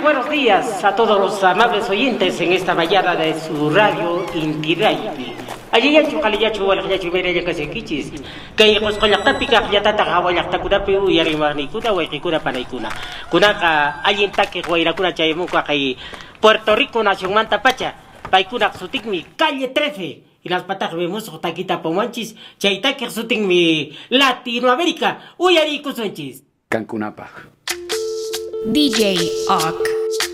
buenos días a todos los amables oyentes en esta mañana de su radio Inti Raymi. Ayayachu kaliyachu walakyachu mereya kasekichis. Kay qosqollaqtapiqa qillatata hawallaqtakunapi uyarimarniykuna wayqikuna panaykuna. Kunaqa allintaki wayrakuna chaymunqa kay Puerto Rico nacionmanta pacha. Paykuna sutikmi calle 13. Y las patas vemos taquita pomanchis. Chaytaki sutikmi Latinoamérica. Uyarikusunchis. Cancunapa. DJ Ock.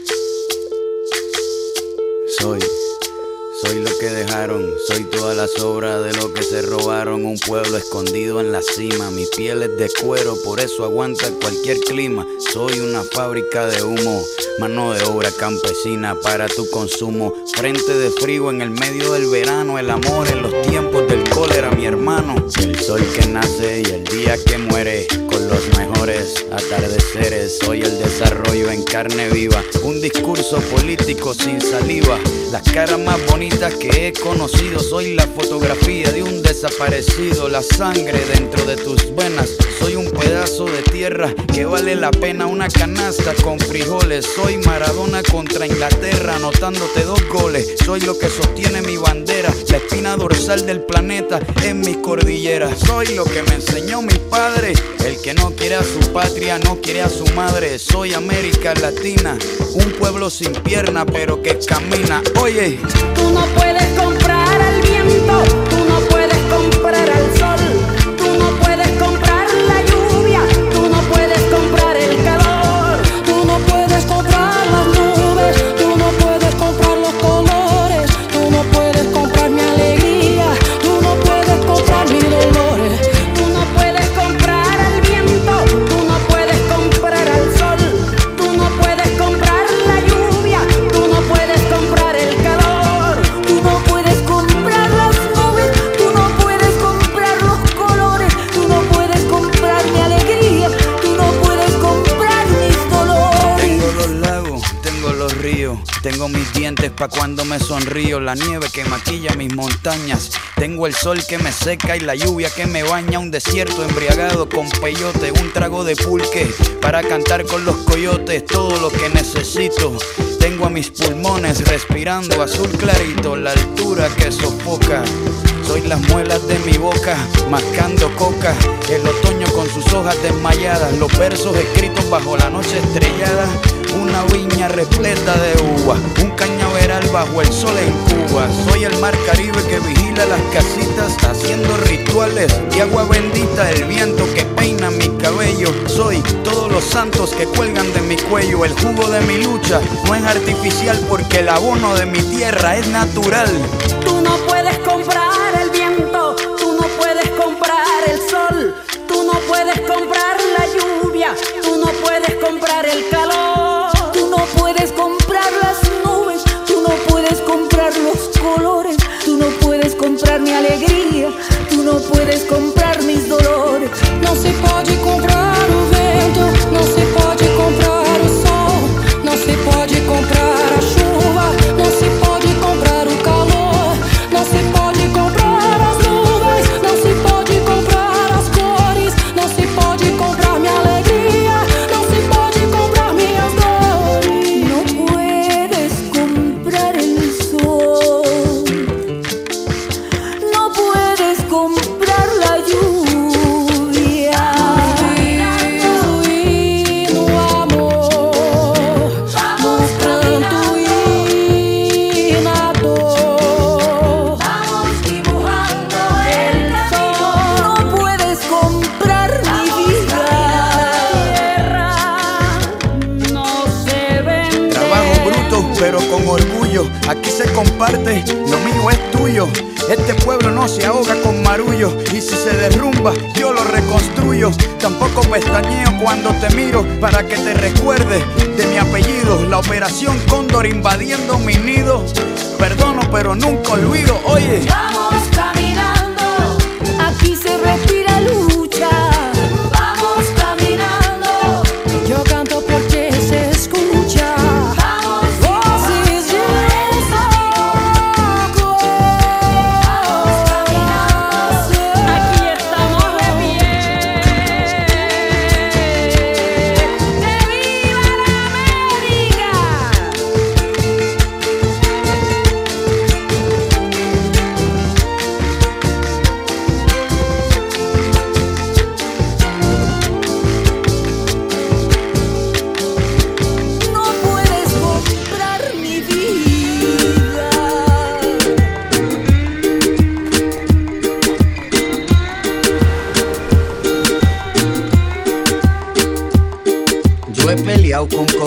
Soy lo que dejaron, soy toda la sobra de lo que se robaron. Un pueblo escondido en la cima, mi piel es de cuero, por eso aguanta cualquier clima. Soy una fábrica de humo, mano de obra campesina para tu consumo. Frente de frío en el medio del verano, el amor en los tiempos del cólera, mi hermano. El sol que nace y el día que muere, con los mejores atardeceres. Soy el desarrollo en carne viva, un discurso político sin saliva. Las caras más bonitas que he conocido, soy la fotografía de un desaparecido. La sangre dentro de tus venas, soy un pedazo de tierra que vale la pena una canasta con frijoles. Soy Maradona contra Inglaterra, anotándote 2 goles. Soy lo que sostiene mi bandera, la espina dorsal del planeta en mis cordilleras. Soy lo que me enseñó mi padre, el que no quiere a su patria, no quiere a su madre. Soy América Latina, un pueblo sin pierna pero que camina. Oye, tú no puedes comprar al viento, tú no puedes comprar al sol, tú no puedes comprar la lluvia, tú no puedes comprar el calor, tú no puedes comprar las nubes, tú no puedes comprar los colores, tú no puedes comprar mi alegría, tú no puedes comprar mis dolores, tú no puedes comprar al viento, tú no puedes comprar al sol, tú no puedes comprar la lluvia, tú no puedes comprar el calor, tú no puedes comprar las nubes, tú no puedes comprar los colores, tú no puedes comprar mi alegría, tú no puedes comprar mis dolores. tengo los lagos, tengo los ríos, tengo mis dientes pa' cuando me sonrío, la nieve que maquilla mis montañas, tengo el sol que me seca y la lluvia que me baña, un desierto embriagado con peyote, un trago de pulque para cantar con los coyotes, todo lo que necesito. Tengo a mis pulmones respirando azul clarito, la altura que sofoca. Soy las muelas de mi boca, mascando coca, el otoño con sus hojas desmayadas, los versos escritos bajo la noche estrellada, una viña repleta de uvas, un cañaveral bajo el sol en Cuba. Soy el mar Caribe que vigila las casitas, haciendo rituales de agua bendita, el viento que peina mi cabello. Soy todos los santos que cuelgan de mi cuello, el jugo de mi lucha no es artificial porque el abono de mi tierra es natural. Tú no puedes comprar el viento, tú no puedes comprar el sol, tú no puedes comprar la lluvia, tú no puedes comprar el calor, tú no puedes comprar las nubes, tú no puedes comprar los colores, tú no puedes comprar mi alegría, tú no puedes comprar mis dolores. No se pode comprar o vento, no se pode comprar o sol, no se pode comprar a chuva, no se pode comprar o calor, no se pode comprar as nuvens, no se pode comprar as cores, no se pode comprar mi alegría, no se pode comprar minhas dores. No puedes comprar el sol, no puedes comprar la lluvia. No amor, no pranto y nado. Vamos dibujando el sol. No puedes comprar mi vida. No se vende. Trabajo bruto pero con orgullo, aquí se comparte, lo mío es tuyo. Este pueblo no se ahoga con marullo, y si se derrumba yo lo reconstruyo. Tampoco pestañeo cuando te miro para que te recuerdes de mi apellido. La operación Cóndor invadiendo mi nido, perdono pero nunca olvido. Oye, Vamos caminando, aquí se respira lucha. Vamos caminando, yo canto porque se escucha. Vamos voces de desahogo. Vamos caminando, aquí estamos de pie. ¡Que viva la América!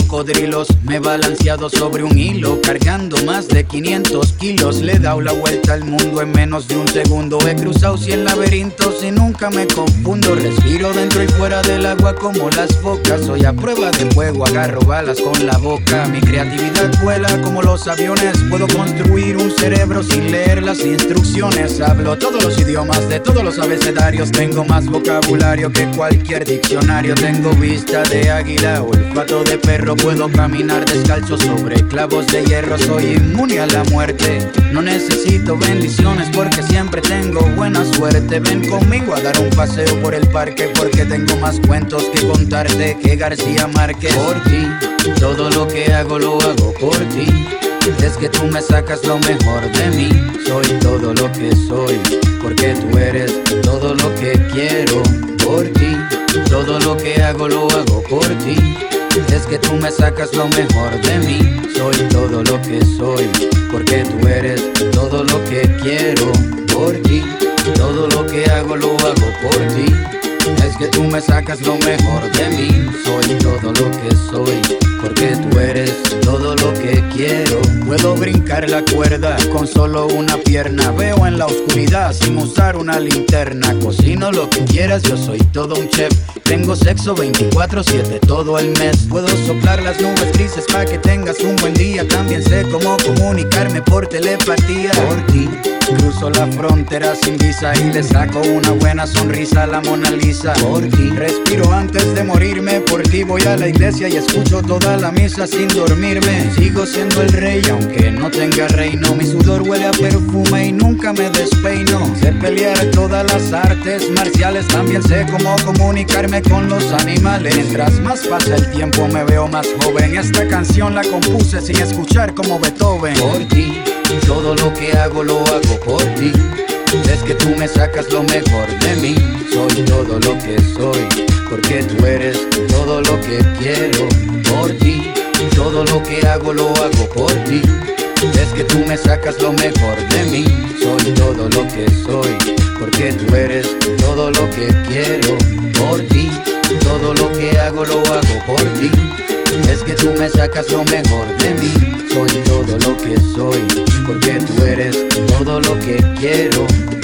cocodrilos. Me he balanceado sobre un hilo, cargando más de 500 kilos. Le he dado la vuelta al mundo en menos de un segundo. He cruzado 100 laberintos y nunca me confundo. Respiro dentro y fuera del agua como las focas. Soy a prueba de fuego, agarro balas con la boca. Mi creatividad vuela como los aviones. Puedo construir un cerebro sin leer las instrucciones. Hablo todos los idiomas de todos los abecedarios. Tengo más vocabulario que cualquier diccionario. Tengo vista de águila, olfato de perro. Puedo caminar descalzo sobre clavos de hierro. Soy inmune a la muerte. No necesito bendiciones porque siempre tengo buena suerte. Ven conmigo a dar un paseo por el parque porque tengo más cuentos que contarte que García Márquez. Por ti, todo lo que hago lo hago por ti. Es que tú me sacas lo mejor de mí. Soy todo lo que soy porque tú eres todo lo que quiero. Por ti, todo lo que hago lo hago por ti. Es que tú me sacas lo mejor de mí. Soy todo lo que soy porque tú eres todo lo que quiero. Por ti, todo lo que hago lo hago por ti. Es que tú me sacas lo mejor de mí. Soy todo lo que soy porque tú eres todo lo que quiero. Puedo brincar la cuerda con solo una pierna. Veo en la oscuridad sin usar una linterna. Cocino lo que quieras, yo soy todo un chef. Tengo sexo 24/7 todo el mes. Puedo soplar las nubes grises para que tengas un buen día. También sé cómo comunicarme por telepatía. Por ti cruzo la frontera sin visa y le saco una buena sonrisa a la Mona Lisa. Por ti respiro antes de morirme. Por ti voy a la iglesia y escucho toda la misa sin dormirme. Sigo siendo el rey aunque no tenga reino. Mi sudor huele a perfume y nunca me despeino. Sé pelear todas las artes marciales. También sé cómo comunicarme con los animales. Mientras más pasa el tiempo me veo más joven. Esta canción la compuse sin escuchar como Beethoven. Por ti, todo lo que hago lo hago por ti. Es que tú me sacas lo mejor de mí. Soy todo lo que soy porque tú eres todo lo que quiero. Por ti, todo lo que hago lo hago por ti. Es que tú me sacas lo mejor de mí. Soy todo lo que soy porque tú eres todo lo que quiero. Por ti, todo lo que hago lo hago por ti. Es que tú me sacas lo mejor de mí. Soy todo lo que soy porque tú eres todo lo que quiero.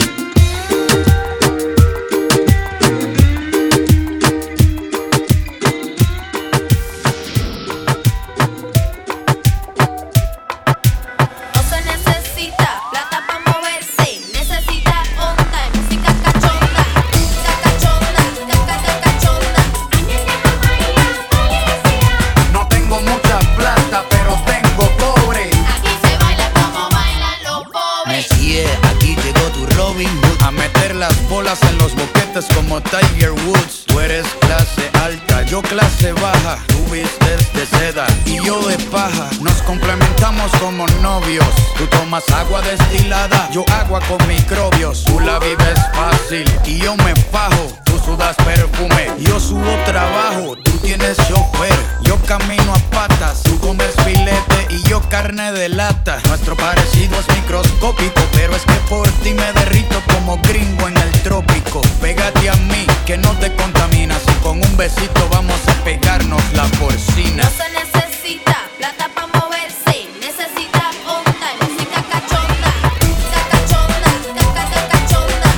En los boquetes como Tiger Woods. Tú eres clase alta, yo clase baja. Tú vistes de seda y yo de paja. Nos complementamos como novios. Tú tomas agua destilada, yo agua con microbios. Tú la vives fácil y yo me fajo. Tú sudas perfume, yo subo trabajo. Tú tienes chofer, yo camino a patas. Tú comes filete y yo carne de lata. Nuestro parecido es microscópico, pero es que por ti me derrito como gringo en el trópico. Pégate a mí, que no te contaminas. Y con un besito vamos a pegarnos la porcina. No se necesita plata pa' moverse. Necesita onda y música cachonda. Cachonda, cachonda.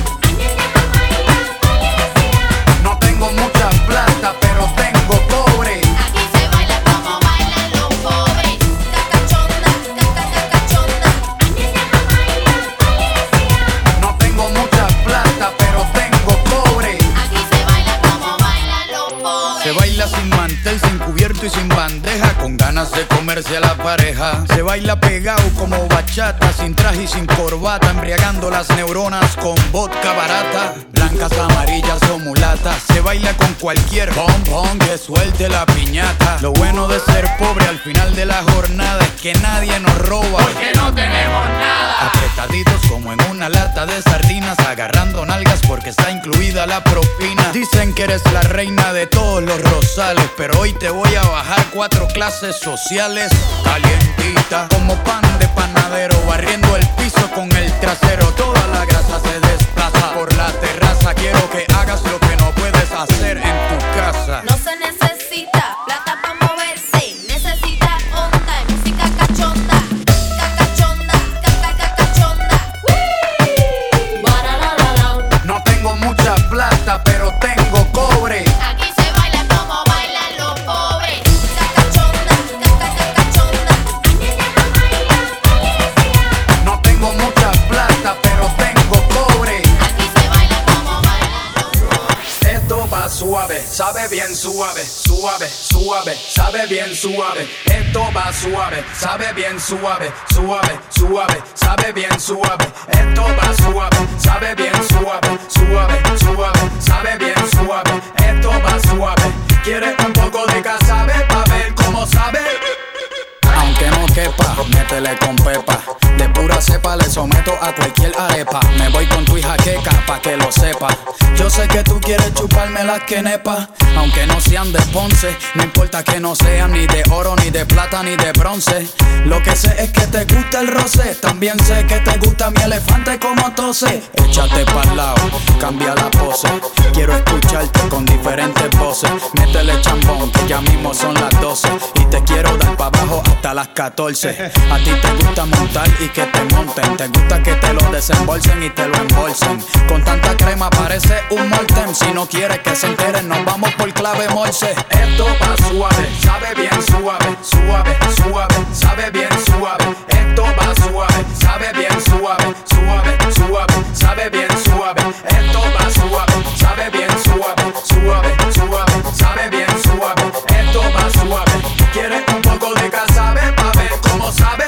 No tengo mucha plata, pero tengo cobre. Aquí se baila como bailan los pobres. Cachonda, cachonda. No tengo mucha plata, pero tengo cobre. Aquí se baila como bailan los pobres. Se baila sin mantel, sin cubierto y sin bandeja, con ganas de comerse a la pareja. Se baila pegado como bachata, sin traje y sin corbata, embriagando las neuronas con vodka barata. Blancas, amarillas o mulatas. Se baila con cualquier bombón que suelte la piñata. Lo bueno de ser pobre al final de la jornada es que nadie nos roba, porque no tenemos nada. Apretaditos como en una lata de sardinas, agarrando nalgas porque está incluida la propina. Dicen que eres la reina de todos los rosales, pero hoy te voy a bajar 4 clases sociales. Calientita como pan de panadero, barriendo el piso con el trasero. Toda la grasa se desplaza por la terraza. Quiero que hagas lo que no puedes hacer en tu casa. No se necesita plata pa' moverse. bien suave, suave, suave, sabe bien suave. Esto va suave, sabe bien suave, suave, suave, sabe bien suave. Esto va suave, sabe bien suave, suave, suave, sabe bien suave. Esto va suave. ¿Quieres un poco de casabe pa' ver cómo sabe? Aunque no quepa, métele con pepa. De pura cepa le someto a cualquier arepa. Me voy con tu hija queca, pa' que lo sepa. Yo sé que tú quieres chuparme las quenepas. Aunque no sean de Ponce, no importa que no sean ni de oro, ni de plata, ni de bronce. Lo que sé es que te gusta el roce. También sé que te gusta mi elefante como tose. Échate pa'l lado, cambia la pose. Quiero escucharte con diferentes voces. Métele chambón, que ya mismo son las 12. Y te quiero dar pa' abajo hasta las 14. A ti te gusta montar y que te monten. Te gusta que te lo desembolsen y te lo embolsen. Con tanta crema parece un molten. Si no quieres que se enteren, nos vamos por clave morse. Esto va suave, sabe bien suave, suave, suave, sabe bien suave. Esto va suave, sabe bien suave, suave, suave, sabe bien suave. Esto va suave, sabe bien suave, suave, suave, sabe bien suave. Esto va suave. ¿Quieres un poco de casabe pa' ver cómo sabe?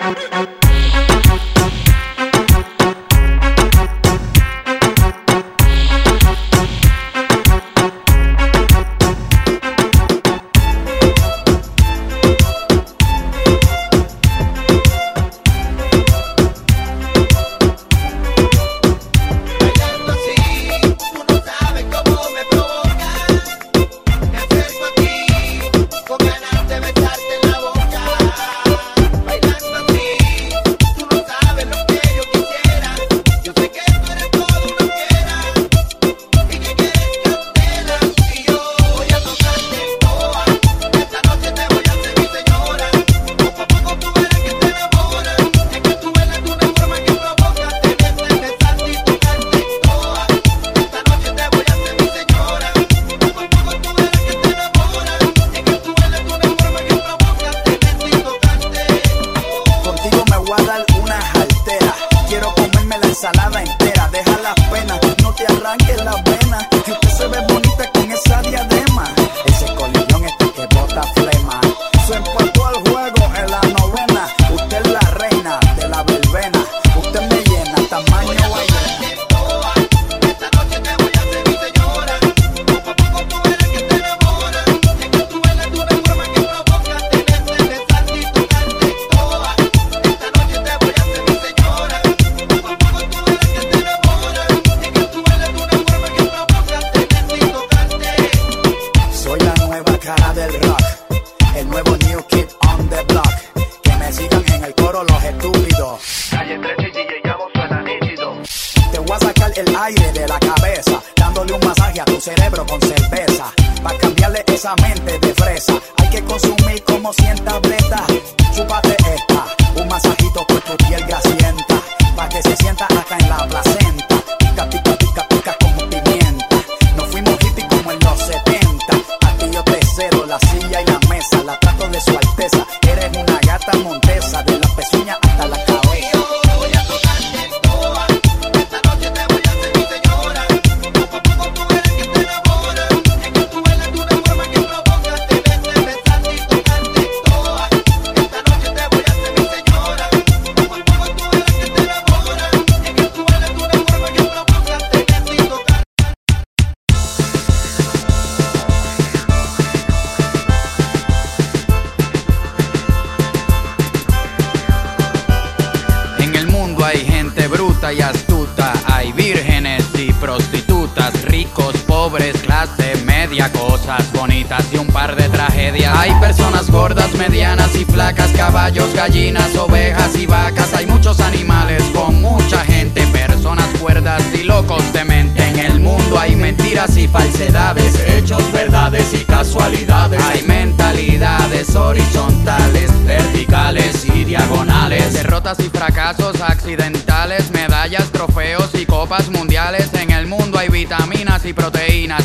Y astuta, hay vírgenes y prostitutas, ricos, pobres, clase media, cosas bonitas y un par de tragedias. Hay personas gordas, medianas y flacas, caballos, gallinas, ovejas y vacas. Hay muchos animales con mucha gente, personas cuerdas y locos de mente. En el mundo hay mentiras y falsedades, hechos, verdades y casualidades. Hay mentalidades horizontales, verticales y diagonales, derrotas y fracasos accidentales, medallas, trofeos y copas mundiales. En el mundo hay vitaminas y proteínas,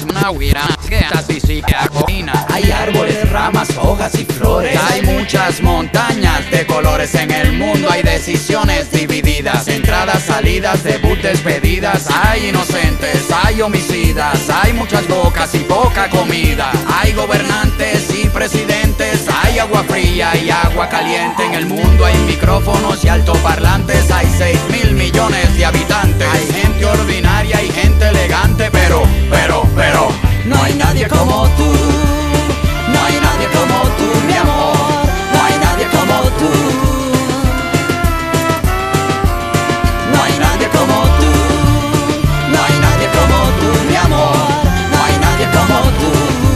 hay árboles, ramas, hojas y flores. Hay muchas montañas de colores. En el mundo hay decisiones divididas, entradas, salidas, debut, despedidas. Hay inocentes, hay homicidas, hay muchas bocas y poca comida. Hay gobernantes y presidentes, hay agua fría y agua caliente. En el mundo hay micrófonos y altoparlantes, hay 6.000 millones de habitantes. Hay gente ordinaria y gente elegante, pero no hay nadie como tú, no hay nadie como tú, mi amor, no hay nadie como tú, no hay nadie como tú, no hay nadie como tú, mi amor, no hay nadie como tú.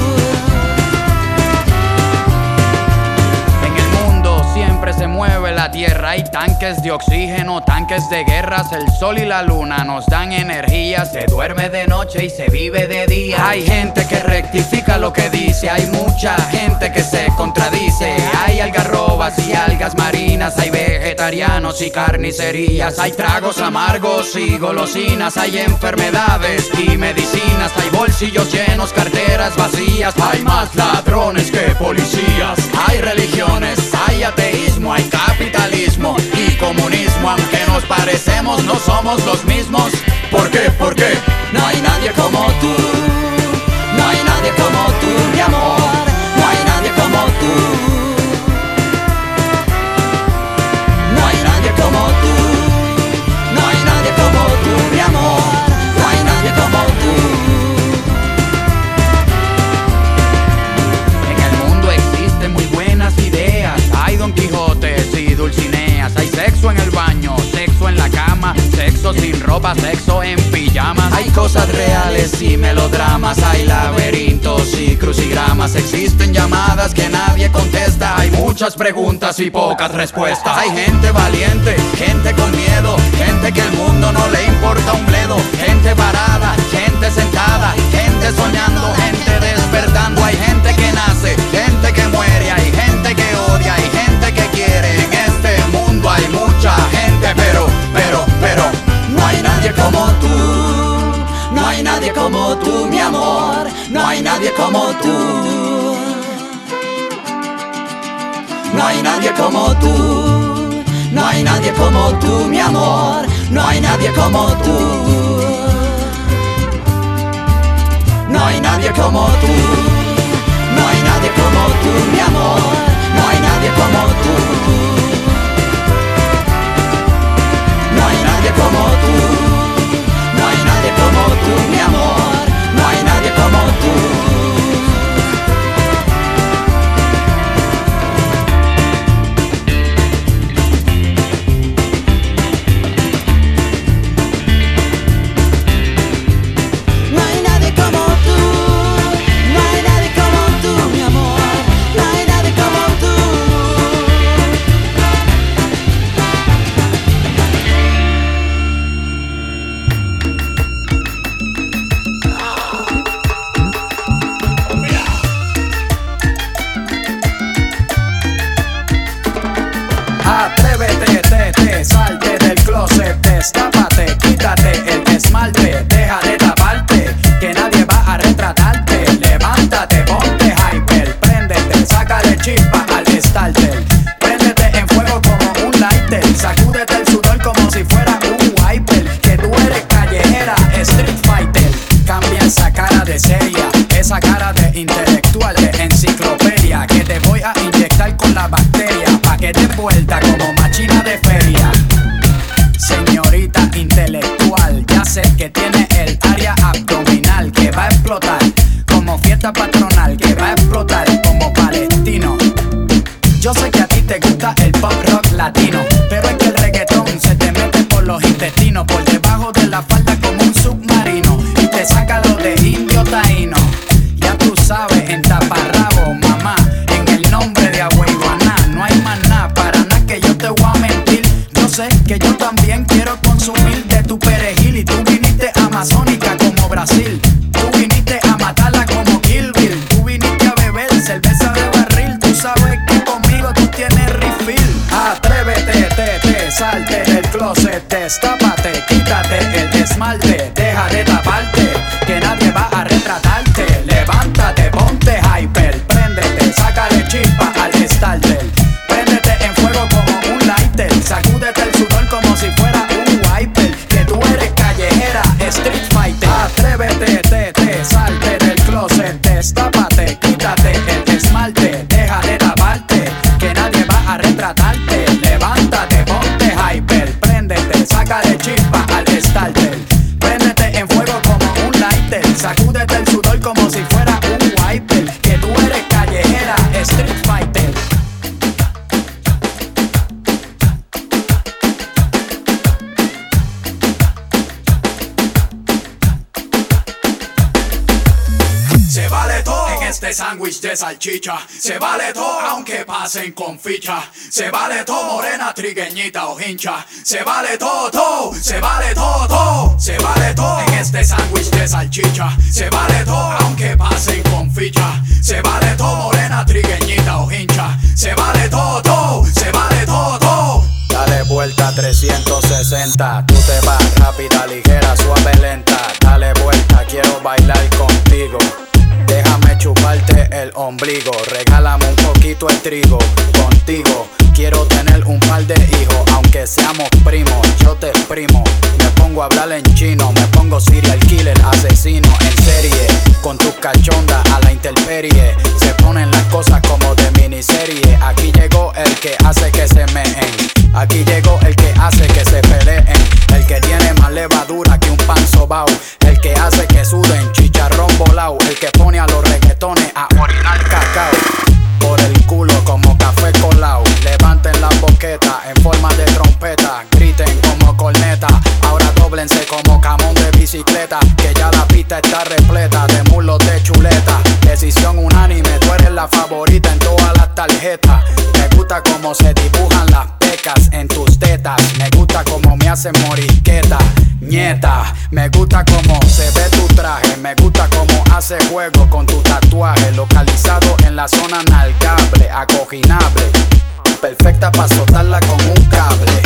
en el mundo siempre se mueve la tierra. Hay tanques de oxígeno, tanques de guerras. El sol y la luna nos dan energía. Se duerme de noche y se vive de día. Hay gente que rectifica lo que dice, hay mucha gente que se contradice. Hay algarrobas y algas marinas, hay vegetarianos y carnicerías. Hay tragos amargos y golosinas, hay enfermedades y medicinas. Hay bolsillos llenos, carteras vacías. Hay más ladrones que policías. Hay religiones, hay ateísmo, hay capitalismo y comunismo. Aunque nos parecemos, no somos los mismos. ¿Por qué? ¿Por qué? No hay nadie como tú, no hay nadie como tú, mi amor, no hay nadie como tú, no hay nadie como tú, no hay nadie como tú, mi amor, no hay nadie como tú. En el mundo existen muy buenas ideas. Hay Don Quijotes y Dulcineas. Hay sexo en el baño, sexo en la cama, sexo sin ropa, sexo en pijamas. Hay cosas reales y melodramas. Hay laberintos y crucigramas. Existen llamadas que nadie contesta. Hay muchas preguntas y pocas respuestas. Hay gente valiente, gente con miedo, gente que el mundo no le importa un bledo. Gente parada, gente sentada, gente soñando, gente despertando. Hay gente que nace, gente que muere. Hay gente que odia, hay gente que quiere. En este mundo hay mucha gente, pero no hay nadie como tú, no hay nadie como tú, mi amor, no hay nadie como tú, no hay nadie como tú, no hay nadie como tú, mi amor, no hay nadie como tú, no hay nadie como tú, no hay nadie como tú, mi amor, no hay nadie como tú, no hay nadie como tú, no hay nadie como tú, mi amor, no hay nadie como tú. No hay nadie como tú, no hay nadie como tú, mi amor, no hay nadie como tú. Atrévete, salte del closet, destápate, quítate el esmalte, deja de taparte, que nadie va a retratarte. Levántate, ponte hyper, préndete, sácale chispa al starter. Préndete en fuego como un lighter, sacúdete el sudor como si fuera un wiper. Que tú eres callejera, street fighter. Cambia esa cara de seria, esa cara de intelectual, de enciclopedia. Que te voy a inyectar con la bacteria, pa' que te vuelta como machina de feria. Señorita intelectual, ya sé que tiene el área abdominal que va a explotar como fiesta patronal, que va a explotar como palestino. Yo sé que a ti te gusta el pop rock latino, pero es que el reggaetón se te mete por los intestinos, por debajo de la falda como un submarino, y te saca lo de indio taíno. Ya tú sabes, en taparrabo, mamá, en el nombre de Agüeyuaná, no hay más nada, para nada que yo te voy a mentir. Yo sé que yo también quiero consumir de tu perejil, y tú viniste amazónica como Brasil, tú viniste a matarla como Kill Bill, tú viniste a beber cerveza de barril, tú sabes que conmigo tú tienes refill. Atrévete, salte del closet, destápate, quítate el esmalte, deja de taparte, que nadie va a retratarte. Levántate, ponte hyper, préndete, sácale chispa al starter. Préndete en fuego como un lighter, sacúdete el sudor como si fuera un wiper. pa' retratarte. Levántate, ponte hyper, préndete, sácale chispa al starter. Préndete en fuego como un lighter, sacúdete el sudor como si fuera un wiper. Que tú eres callejera, street fighter. Se vale todo en este sándwich de salchicha. Se vale todo aunque pasen con ficha. Se vale todo morena, trigueñita o hincha. Se vale todo, todo. Se vale todo, todo. Se vale todo en este sándwich de salchicha. Se vale todo aunque pasen con ficha. Se vale todo morena, trigueñita o hincha. Se vale todo, todo. Se vale todo, todo. Dale vuelta 360. Tú te vas rápida, ligera, suave, lenta. Dale vuelta, quiero bailar contigo. Déjame chuparte el ombligo, regálame un poquito el trigo. Contigo quiero tener un par de hijos, aunque seamos primos, yo te exprimo. Me pongo a hablar en chino, me pongo serial killer, asesino en serie. Con tus cachondas a la intemperie, se ponen las cosas como de miniserie. Aquí llegó el que hace que se meen, aquí llegó el que hace que se peleen. El que tiene más levadura que un pan sobao, el que hace que suden chicharrón volao, el que pone a los reggaetones a orinar cacao por el culo como café colao. Levanten las boquetas en forma de trompeta, griten como corneta, ahora dóblense como camón de bicicleta, que ya la pista está repleta de mulos de chuleta. Decisión unánime, tú eres la favorita en todas las tarjetas. Me gusta como se dibujan las pecas en tus tetas, me gusta como me hacen morisqueta, nieta. Me gusta como se ve tu traje, me gusta como hace juego con tu tatuaje, localizado en la zona nalgable, acoginable, perfecta pa' soltarla con un cable.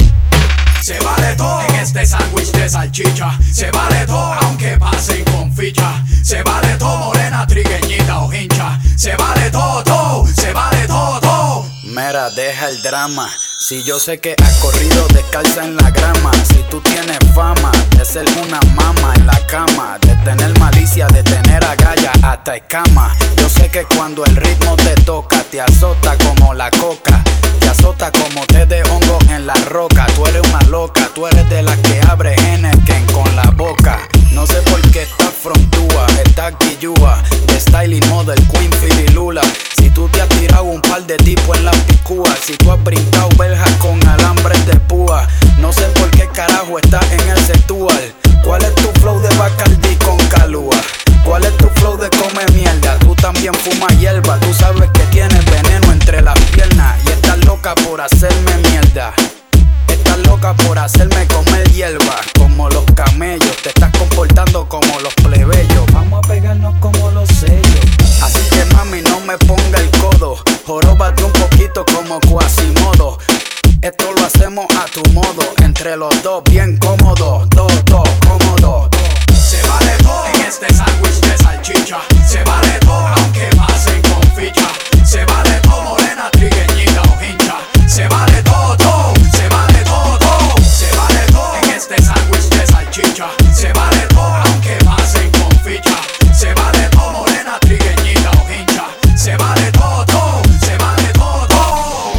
Se vale todo en este sándwich de salchicha. Se vale todo aunque pasen con ficha. Se vale todo morena, trigueñita o hincha. Se vale todo, todo. Se vale todo, todo. Mira, deja el drama. Si yo sé que has corrido descalza en la grama. Si tú tienes fama de ser una mama en la cama, de tener malicia, de tener agallas hasta escama. Yo sé que cuando el ritmo te toca, te azota como la coca, te azota como té de hongo en la roca. Tú eres una loca, tú eres de las que abre Henneken con la boca. No sé por qué estás frontúa, estás guillúa, de styling model, queen, firilula. Si tú te has tirado un par de tipos en la picúa, si tú has brincado verjas con alambres de púa. No sé por qué carajo estás en el sectual. ¿Cuál es tu flow de Bacardi con calúa? ¿Cuál es tu flow de come mierda? Tú también fumas hierba, tú sabes que tienes veneno entre las piernas. Y estás loca por hacerme mierda, estás loca por hacerme comer hierba. Como los camellos, te estás comportando como los plebeyos. Vamos a pegarnos como los sellos. Así que mami, no me ponga el codo, joróbate un poquito como Quasimodo. Esto lo hacemos a tu modo, entre los dos bien cómodo, todo cómodo. Se vale todo en este sándwich de salchicha. Se vale todo aunque pasen con ficha. Se vale todo morena, trigueñita o hincha. Se vale todo, todo. Se vale todo, todo. Se vale todo en este sándwich de salchicha. Se vale todo aunque pasen con ficha. Se vale todo morena, trigueñita o hincha. Se vale todo, todo. Se vale todo, todo.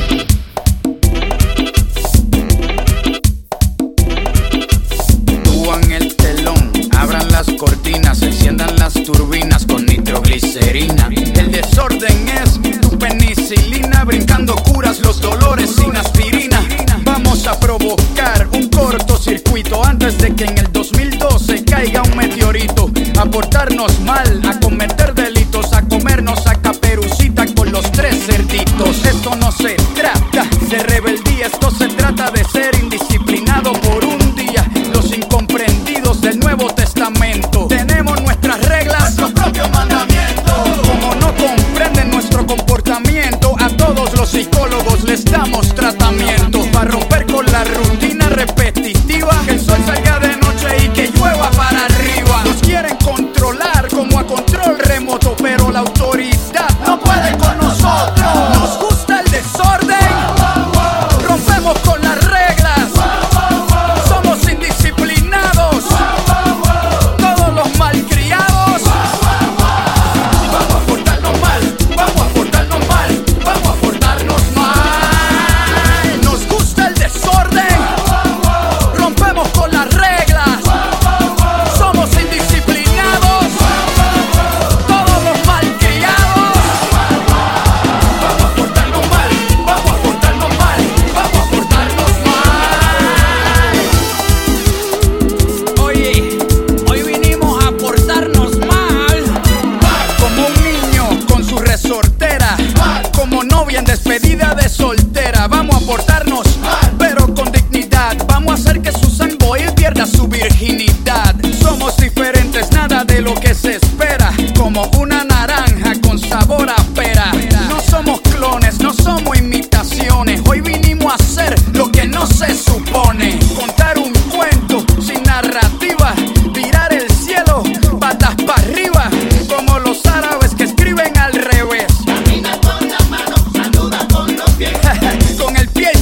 Suban el telón, abran las cortinas, enciendan las turbinas con nitroglicerina. El desorden es tu penicilina, brincando curas los dolores sin aspirina. Vamos a provocar un cortocircuito antes de que en el 2012 caiga un meteorito. A portarnos mal, a cometer delitos, a comernos a Caperucita con los 3 cerditos. Esto no se trata de rebeldía, esto se trata de ser indisciplinado por un día. Los incomprendidos del Nuevo Testamento tenemos nuestras reglas, nuestros propios mandamientos. Como no comprenden nuestro comportamiento, a todos los psicólogos les damos tratamiento para romper con la rutina repetitiva. Que el sol salga de noche y que llueva para arriba. Nos quieren controlar como a control remoto, pero la autoridad no puede con nosotros. Nos gusta el desorden, rompemos con las reglas. con el pie